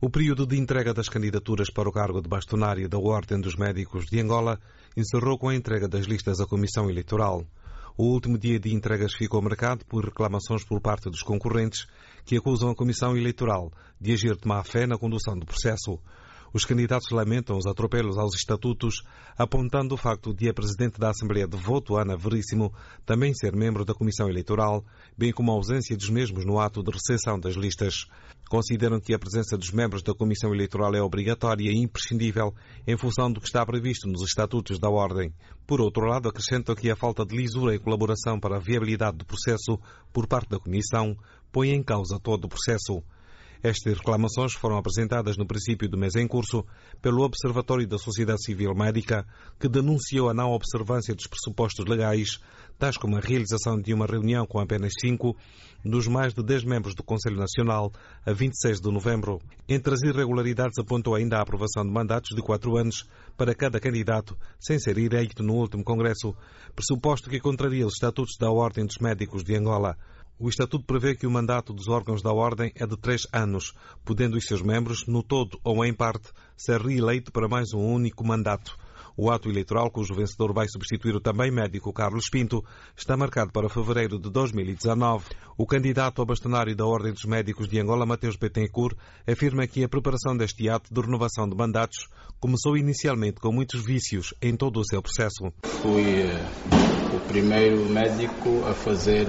O período de entrega das candidaturas para o cargo de bastonário da Ordem dos Médicos de Angola encerrou com a entrega das listas à Comissão Eleitoral. O último dia de entregas ficou marcado por reclamações por parte dos concorrentes que acusam a Comissão Eleitoral de agir de má fé na condução do processo. Os candidatos lamentam os atropelos aos estatutos, apontando o facto de a Presidente da Assembleia de Voto, Ana Veríssimo, também ser membro da Comissão Eleitoral, bem como a ausência dos mesmos no ato de recepção das listas. Consideram que a presença dos membros da Comissão Eleitoral é obrigatória e imprescindível em função do que está previsto nos estatutos da Ordem. Por outro lado, acrescentam que a falta de lisura e colaboração para a viabilidade do processo por parte da Comissão põe em causa todo o processo. Estas reclamações foram apresentadas no princípio do mês em curso pelo Observatório da Sociedade Civil Médica, que denunciou a não observância dos pressupostos legais, tais como a realização de uma reunião com apenas 5 dos mais de 10 membros do Conselho Nacional a 26 de novembro. Entre as irregularidades apontou ainda a aprovação de mandatos de 4 anos para cada candidato, sem ser eleito no último Congresso, pressuposto que contraria os estatutos da Ordem dos Médicos de Angola. O Estatuto prevê que o mandato dos órgãos da Ordem é de 3 anos, podendo os seus membros, no todo ou em parte, ser reeleito para mais um único mandato. O ato eleitoral, cujo vencedor vai substituir o também médico Carlos Pinto, está marcado para fevereiro de 2019. O candidato a bastonário da Ordem dos Médicos de Angola, Mateus Bettencourt, afirma que a preparação deste ato de renovação de mandatos começou inicialmente com muitos vícios em todo o seu processo. Fui o primeiro médico a fazer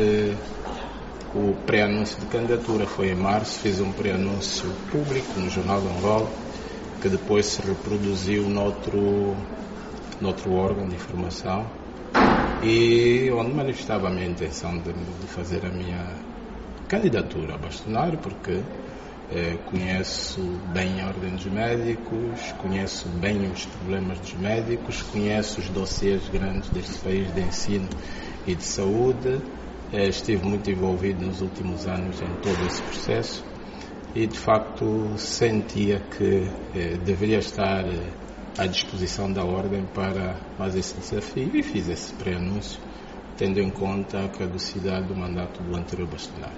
o pré-anúncio de candidatura. Foi em março, fiz um pré-anúncio público no Jornal de Angola, que depois se reproduziu noutro órgão de informação, e onde manifestava a minha intenção de fazer a minha candidatura a bastonário, porque conheço bem a Ordem dos Médicos, conheço bem os problemas dos médicos, conheço os dossiês grandes deste país de ensino e de saúde. Estive muito envolvido nos últimos anos em todo esse processo e, de facto, sentia que deveria estar à disposição da Ordem para mais esse desafio, e fiz esse pré-anúncio, tendo em conta a caducidade do mandato do anterior bastonário.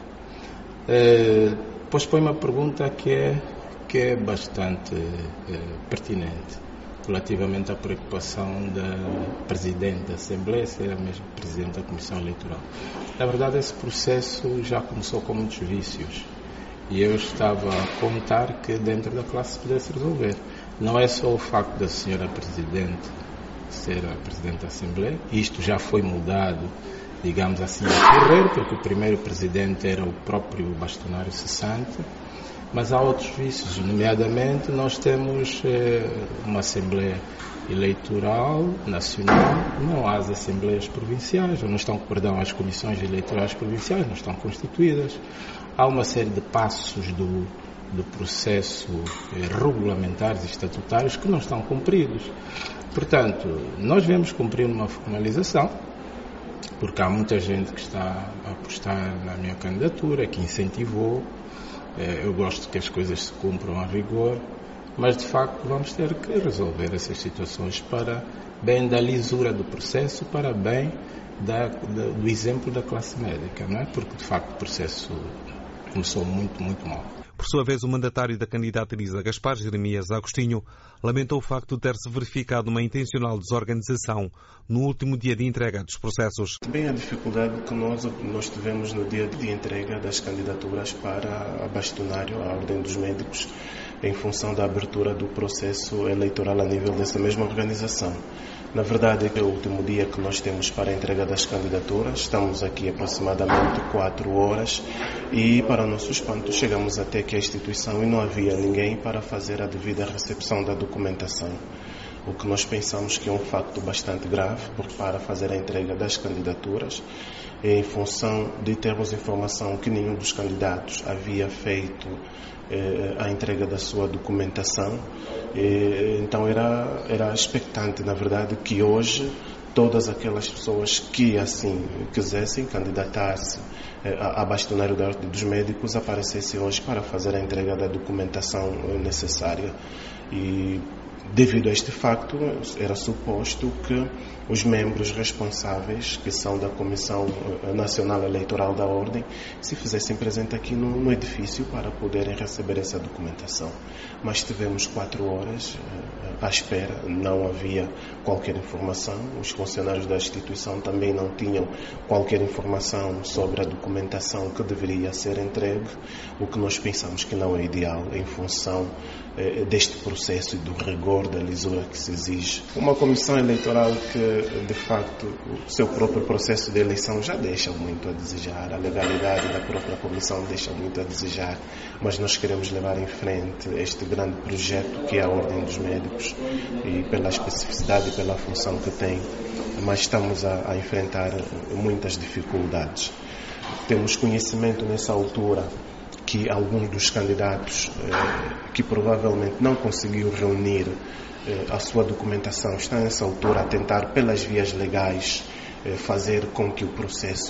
Depois põe uma pergunta que é bastante pertinente, relativamente à preocupação da Presidente da Assembleia ser a mesma Presidente da Comissão Eleitoral. Na verdade, esse processo já começou com muitos vícios e eu estava a contar que dentro da classe pudesse resolver. Não é só o facto da senhora Presidente ser a Presidente da Assembleia, isto já foi mudado, digamos assim, a correr, porque o primeiro Presidente era o próprio bastonário cessante. Mas há outros vícios, nomeadamente nós temos uma Assembleia Eleitoral Nacional, não há as Assembleias Provinciais, as comissões eleitorais provinciais não estão constituídas. Há uma série de passos do processo regulamentares e estatutários que não estão cumpridos. Portanto, nós devemos cumprir uma formalização, porque há muita gente que está a apostar na minha candidatura, que incentivou. Eu gosto que as coisas se cumpram a rigor, mas de facto vamos ter que resolver essas situações para bem da lisura do processo, para bem do exemplo da classe médica, não é? Porque de facto o processo começou muito, muito mal. Por sua vez, o mandatário da candidata Elisa Gaspar, Jeremias Agostinho, lamentou o facto de ter-se verificado uma intencional desorganização no último dia de entrega dos processos. Também a dificuldade que nós tivemos no dia de entrega das candidaturas para a bastonário, a Ordem dos Médicos, em função da abertura do processo eleitoral a nível dessa mesma organização. Na verdade, é o último dia que nós temos para a entrega das candidaturas. Estamos aqui aproximadamente 4 horas e, para o nosso espanto, chegamos até aqui à instituição e não havia ninguém para fazer a devida recepção da documentação. O que nós pensamos que é um facto bastante grave para fazer a entrega das candidaturas, em função de termos informação que nenhum dos candidatos havia feito a entrega da sua documentação. Então era expectante, na verdade, que hoje todas aquelas pessoas que assim quisessem candidatar-se a bastonário da Ordem dos Médicos aparecessem hoje para fazer a entrega da documentação necessária. E Devido a este facto, era suposto que os membros responsáveis, que são da Comissão Nacional Eleitoral da Ordem, se fizessem presente aqui no edifício para poderem receber essa documentação. Mas tivemos 4 horas à espera, não havia qualquer informação, os funcionários da instituição também não tinham qualquer informação sobre a documentação que deveria ser entregue, o que nós pensamos que não é ideal em função deste processo e do rigor da lisura que se exige. Uma comissão eleitoral que, de facto, o seu próprio processo de eleição já deixa muito a desejar, a legalidade da própria comissão deixa muito a desejar, mas nós queremos levar em frente este grande projeto que é a Ordem dos Médicos, e pela especificidade e pela função que tem, mas estamos a enfrentar muitas dificuldades. Temos conhecimento nessa altura que alguns dos candidatos que provavelmente não conseguiu reunir a sua documentação estão nessa altura a tentar pelas vias legais fazer com que o processo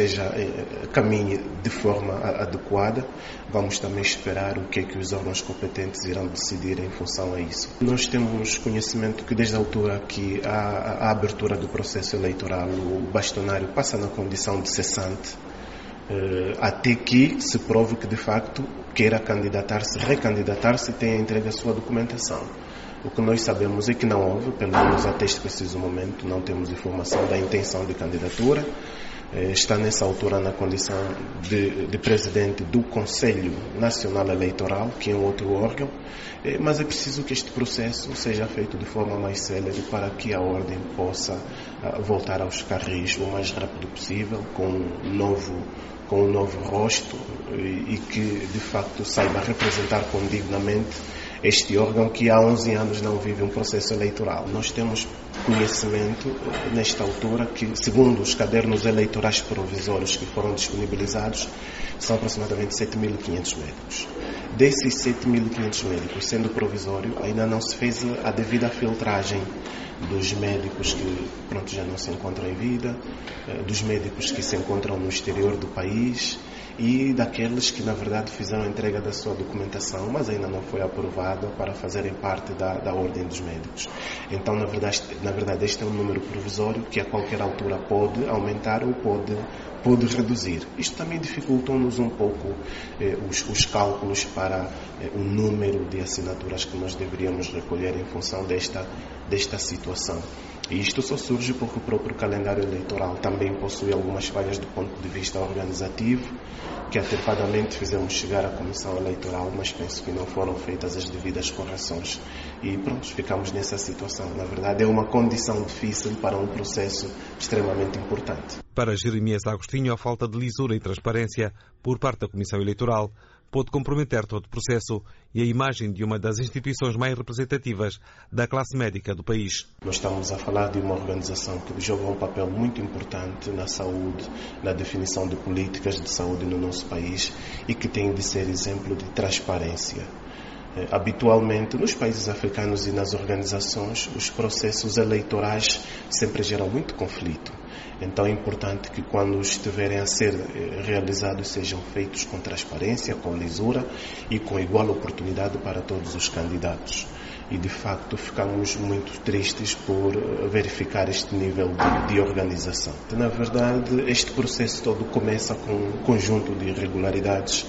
caminhe de forma adequada. Vamos também esperar o que é que os órgãos competentes irão decidir em função a isso. Nós temos conhecimento que desde a altura que a abertura do processo eleitoral, o bastonário passa na condição de cessante, até que se prove que de facto queira candidatar-se, recandidatar-se e tenha entregue a sua documentação. O que nós sabemos é que não houve, pelo menos até este preciso momento, não temos informação da intenção de candidatura. Está nessa altura na condição de presidente do Conselho Nacional Eleitoral, que é um outro órgão, mas é preciso que este processo seja feito de forma mais célere para que a Ordem possa voltar aos carris o mais rápido possível, com um novo rosto e que de facto saiba representar condignamente este órgão que há 11 anos não vive um processo eleitoral. Nós temos conhecimento nesta altura que, segundo os cadernos eleitorais provisórios que foram disponibilizados, são aproximadamente 7.500 médicos. Desses 7.500 médicos, sendo provisório, ainda não se fez a devida filtragem dos médicos que já não se encontram em vida, dos médicos que se encontram no exterior do país e daqueles que, na verdade, fizeram a entrega da sua documentação, mas ainda não foi aprovada para fazerem parte da Ordem dos Médicos. Então, na verdade, este é um número provisório que a qualquer altura pode aumentar ou pode reduzir. Isto também dificultou-nos um pouco os cálculos para o número de assinaturas que nós deveríamos recolher em função desta situação. E isto só surge porque o próprio calendário eleitoral também possui algumas falhas do ponto de vista organizativo, que atempadamente fizemos chegar à Comissão Eleitoral, mas penso que não foram feitas as devidas correções. E ficamos nessa situação. Na verdade, é uma condição difícil para um processo extremamente importante. Para Jeremias Agostinho, a falta de lisura e transparência por parte da Comissão Eleitoral pode comprometer todo o processo e a imagem de uma das instituições mais representativas da classe médica do país. Nós estamos a falar de uma organização que joga um papel muito importante na saúde, na definição de políticas de saúde no nosso país e que tem de ser exemplo de transparência. Habitualmente, nos países africanos e nas organizações, os processos eleitorais sempre geram muito conflito. Então é importante que quando estiverem a ser realizados sejam feitos com transparência, com lisura e com igual oportunidade para todos os candidatos. E de facto ficamos muito tristes por verificar este nível de organização. Na verdade, este processo todo começa com um conjunto de irregularidades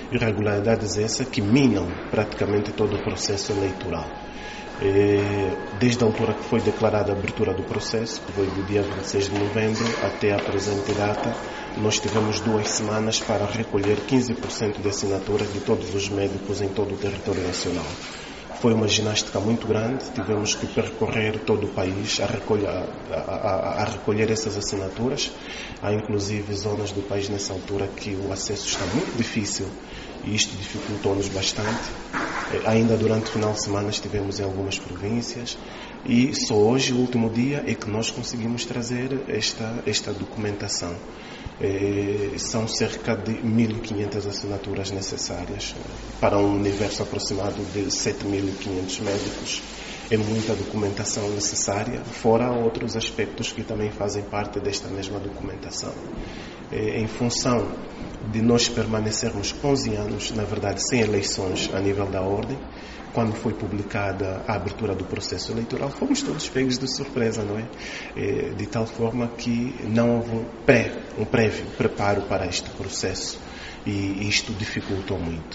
essas que minam praticamente todo o processo eleitoral. Desde a altura que foi declarada a abertura do processo, que foi do dia 26 de novembro até a presente data, nós tivemos 2 semanas para recolher 15% de assinaturas de todos os médicos em todo o território nacional. Foi uma ginástica muito grande, tivemos que percorrer todo o país a recolher essas assinaturas. Há inclusive zonas do país nessa altura que o acesso está muito difícil e isto dificultou-nos bastante. Ainda durante o final de semana estivemos em algumas províncias e só hoje, o último dia, é que nós conseguimos trazer esta documentação. São cerca de 1.500 assinaturas necessárias para um universo aproximado de 7.500 médicos. É muita documentação necessária, fora outros aspectos que também fazem parte desta mesma documentação. Em função de nós permanecermos 11 anos, na verdade, sem eleições a nível da ordem. Quando foi publicada a abertura do processo eleitoral, fomos todos pegos de surpresa, não é? De tal forma que não houve um prévio preparo para este processo e isto dificultou muito.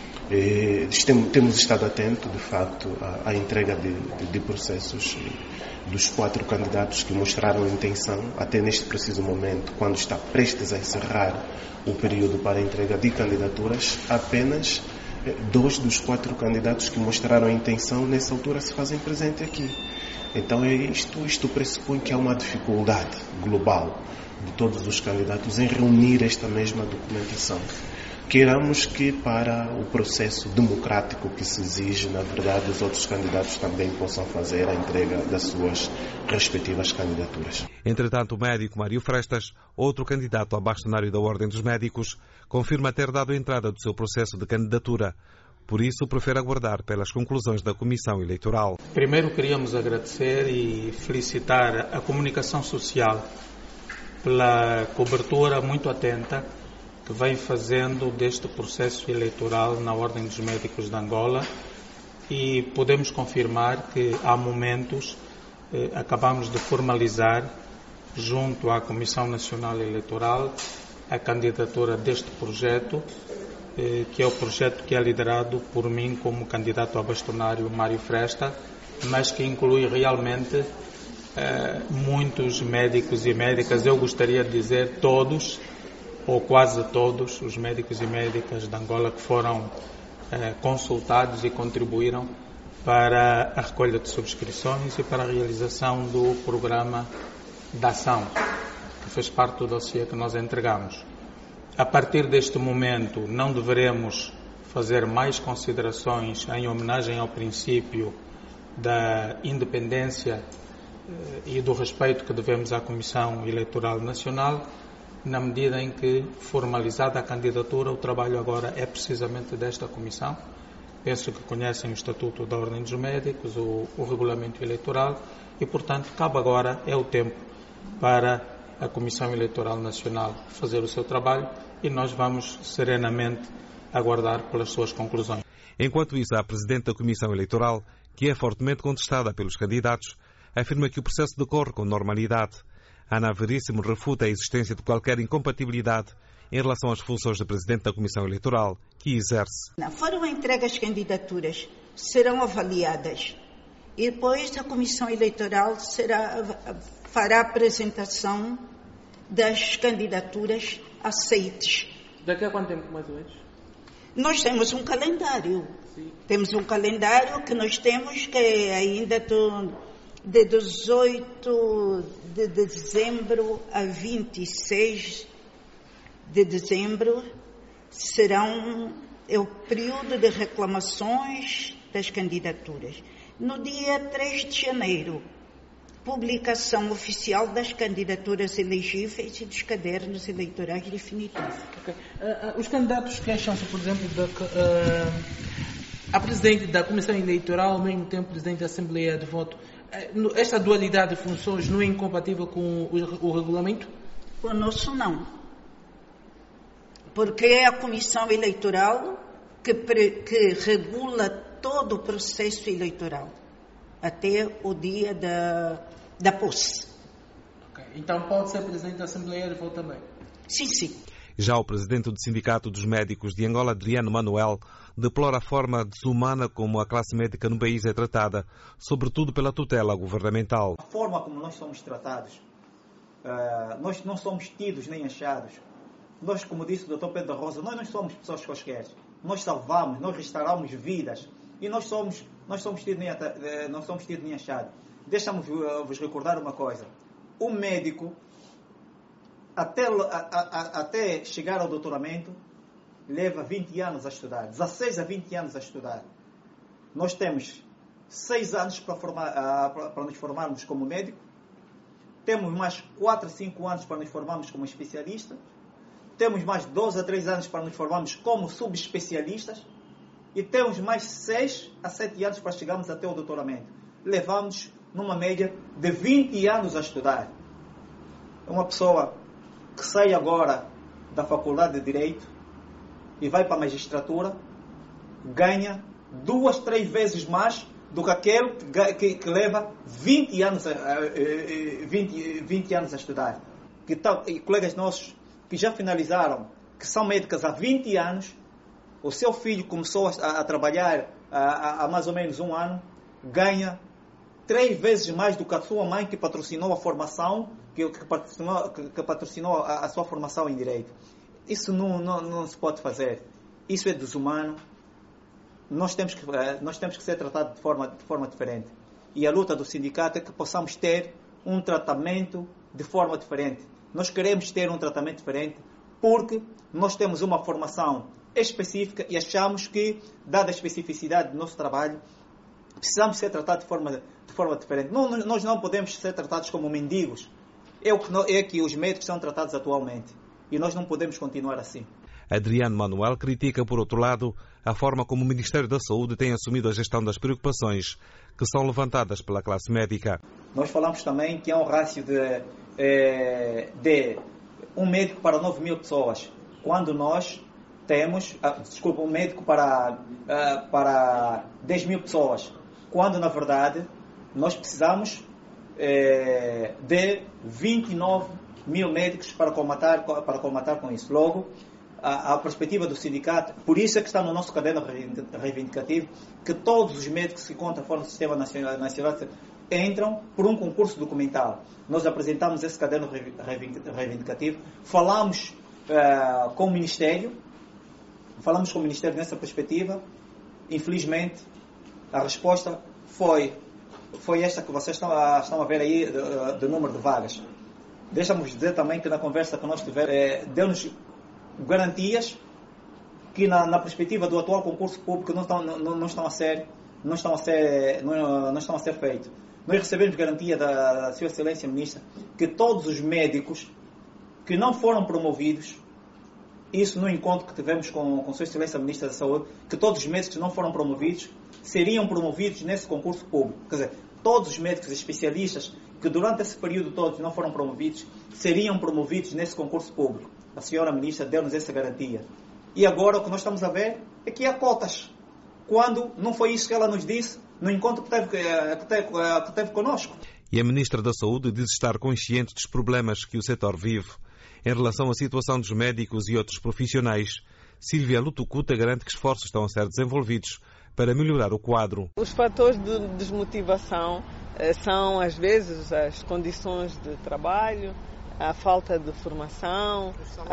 Temos estado atentos, de facto, à entrega de processos dos 4 candidatos que mostraram intenção, até neste preciso momento, quando está prestes a encerrar o período para a entrega de candidaturas, apenas 2 dos 4 candidatos que mostraram a intenção nessa altura se fazem presente aqui. Então isto pressupõe que há uma dificuldade global de todos os candidatos em reunir esta mesma documentação. Queiramos que para o processo democrático que se exige, na verdade, os outros candidatos também possam fazer a entrega das suas respectivas candidaturas. Entretanto, o médico Mário Frestas, outro candidato ao bastonário da Ordem dos Médicos, confirma ter dado entrada do seu processo de candidatura. Por isso, prefere aguardar pelas conclusões da Comissão Eleitoral. Primeiro, queríamos agradecer e felicitar a comunicação social pela cobertura muito atenta que vem fazendo deste processo eleitoral na Ordem dos Médicos de Angola, e podemos confirmar que há momentos acabamos de formalizar junto à Comissão Nacional Eleitoral a candidatura deste projeto, que é o projeto que é liderado por mim como candidato a bastonário Mário Fresta, mas que inclui realmente muitos médicos e médicas. Eu gostaria de dizer todos, ou quase todos, os médicos e médicas de Angola que foram consultados e contribuíram para a recolha de subscrições e para a realização do programa de ação, que fez parte do dossiê que nós entregamos. A partir deste momento, não deveremos fazer mais considerações em homenagem ao princípio da independência e do respeito que devemos à Comissão Eleitoral Nacional, na medida em que, formalizada a candidatura, o trabalho agora é precisamente desta Comissão. Penso que conhecem o Estatuto da Ordem dos Médicos, o Regulamento Eleitoral, e, portanto, cabe agora, é o tempo para a Comissão Eleitoral Nacional fazer o seu trabalho, e nós vamos serenamente aguardar pelas suas conclusões. Enquanto isso, a Presidente da Comissão Eleitoral, que é fortemente contestada pelos candidatos, afirma que o processo decorre com normalidade. Ana Veríssimo refuta a existência de qualquer incompatibilidade em relação às funções de Presidente da Comissão Eleitoral, que exerce. Foram entregues as candidaturas, serão avaliadas e depois a Comissão Eleitoral fará a apresentação das candidaturas aceites. Daqui a quanto tempo, mais ou menos? Nós temos um calendário. Sim. Temos um calendário que nós temos que é ainda de 18 de dezembro a 26 de dezembro é o período de reclamações das candidaturas. No dia 3 de janeiro, publicação oficial das candidaturas elegíveis e dos cadernos eleitorais definitivos. Okay. Os candidatos queixam-se, por exemplo, a Presidente da Comissão Eleitoral, ao mesmo tempo Presidente da Assembleia de Voto. Esta dualidade de funções não é incompatível com o regulamento? Conosco não. Porque é a Comissão Eleitoral que regula todo o processo eleitoral, até o dia da posse. Okay. Então pode ser Presidente da Assembleia de Voto também? Sim, sim. Já o Presidente do Sindicato dos Médicos de Angola, Adriano Manuel, deplora a forma desumana como a classe médica no país é tratada, sobretudo pela tutela governamental. A forma como nós somos tratados, nós não somos tidos nem achados. Nós, como disse o Dr. Pedro Rosa, nós não somos pessoas quaisquer. Nós salvamos, nós restauramos vidas e não somos tidos nem achados. Deixa-me vos recordar uma coisa. O médico, até chegar ao doutoramento, leva 20 anos a estudar, 16 a 20 anos a estudar. Nós temos 6 anos para nos formarmos como médico, temos mais 4 a 5 anos para nos formarmos como especialista, temos mais 12 a 3 anos para nos formarmos como subespecialistas e temos mais 6 a 7 anos para chegarmos até o doutoramento. Levamos numa média de 20 anos a estudar. Uma pessoa que sai agora da Faculdade de Direito e vai para a magistratura, ganha 2, 3 vezes mais do que aquele que leva 20 anos a estudar. E colegas nossos que já finalizaram, que são médicas há 20 anos, o seu filho começou a trabalhar há mais ou menos 1 ano, ganha 3 vezes mais do que a sua mãe que patrocinou a formação, que patrocinou a sua formação em Direito. Isso não se pode fazer. Isso é desumano. Nós temos que ser tratados de forma diferente. E a luta do sindicato é que possamos ter um tratamento de forma diferente. Nós queremos ter um tratamento diferente porque nós temos uma formação específica e achamos que, dada a especificidade do nosso trabalho, precisamos ser tratados de forma diferente. Nós não podemos ser tratados como mendigos. É que os médicos são tratados atualmente. E nós não podemos continuar assim. Adriano Manuel critica, por outro lado, a forma como o Ministério da Saúde tem assumido a gestão das preocupações que são levantadas pela classe médica. Nós falamos também que há um rácio de 1 médico para 9.000 pessoas, quando nós temos, um médico para 10.000 pessoas, quando na verdade nós precisamos de 29.000 médicos para colmatar com isso. Logo, a perspectiva do sindicato, por isso é que está no nosso caderno reivindicativo, que todos os médicos que contam fora do Sistema Nacional entram por um concurso documental. Nós apresentamos esse caderno reivindicativo, falamos com o Ministério nessa perspectiva. Infelizmente, a resposta foi esta que vocês estão a ver aí, do número de vagas. Deixa-me dizer também que na conversa que nós tivemos, deu-nos garantias que na perspectiva do atual concurso público não estão a ser feitos. Nós recebemos garantia da Sua Excelência Ministra que todos os médicos que não foram promovidos, isso no encontro que tivemos com Sua Excelência Ministra da Saúde, que todos os médicos que não foram promovidos seriam promovidos nesse concurso público. Quer dizer, todos os médicos especialistas que durante esse período todos não foram promovidos seriam promovidos nesse concurso público. A senhora Ministra deu-nos essa garantia. E agora o que nós estamos a ver é que há cotas. Quando não foi isso que ela nos disse no encontro que teve connosco. E a Ministra da Saúde diz estar consciente dos problemas que o setor vive. Em relação à situação dos médicos e outros profissionais, Sílvia Lutucuta garante que esforços estão a ser desenvolvidos para melhorar o quadro. Os fatores de desmotivação são, às vezes, as condições de trabalho, a falta de formação,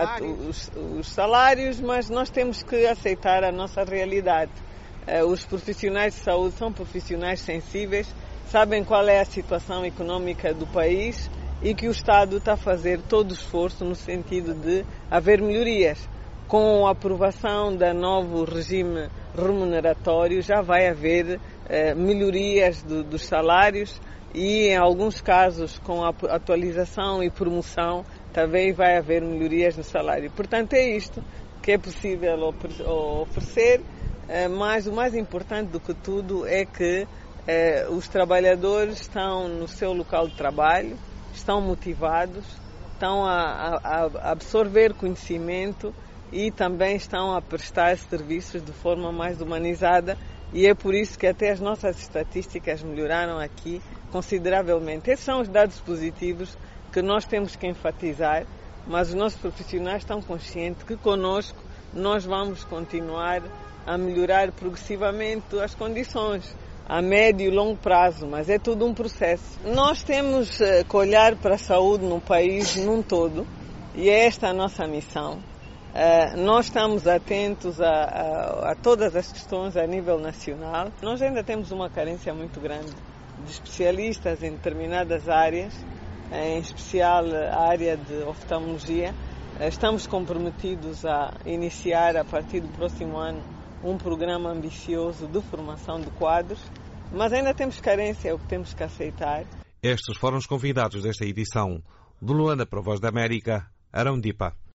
os salários, mas nós temos que aceitar a nossa realidade. Os profissionais de saúde são profissionais sensíveis, sabem qual é a situação econômica do país e que o Estado está a fazer todo o esforço no sentido de haver melhorias. Com a aprovação do novo regime remuneratório já vai haver melhorias dos salários e, em alguns casos, com a atualização e promoção, também vai haver melhorias no salário. Portanto, é isto que é possível oferecer, mas o mais importante do que tudo é que os trabalhadores estão no seu local de trabalho, estão motivados, estão a absorver conhecimento e também estão a prestar serviços de forma mais humanizada, e é por isso que até as nossas estatísticas melhoraram aqui consideravelmente. Esses são os dados positivos que nós temos que enfatizar, mas os nossos profissionais estão conscientes que connosco nós vamos continuar a melhorar progressivamente as condições a médio e longo prazo, mas é tudo um processo. Nós temos que olhar para a saúde no país num todo, e é esta a nossa missão. Nós estamos atentos a todas as questões a nível nacional. Nós ainda temos uma carência muito grande de especialistas em determinadas áreas, em especial a área de oftalmologia. Estamos comprometidos a iniciar, a partir do próximo ano, um programa ambicioso de formação de quadros, mas ainda temos carência, é o que temos que aceitar. Estes foram os convidados desta edição. De Luanda para a Voz da América, Arão Dipa.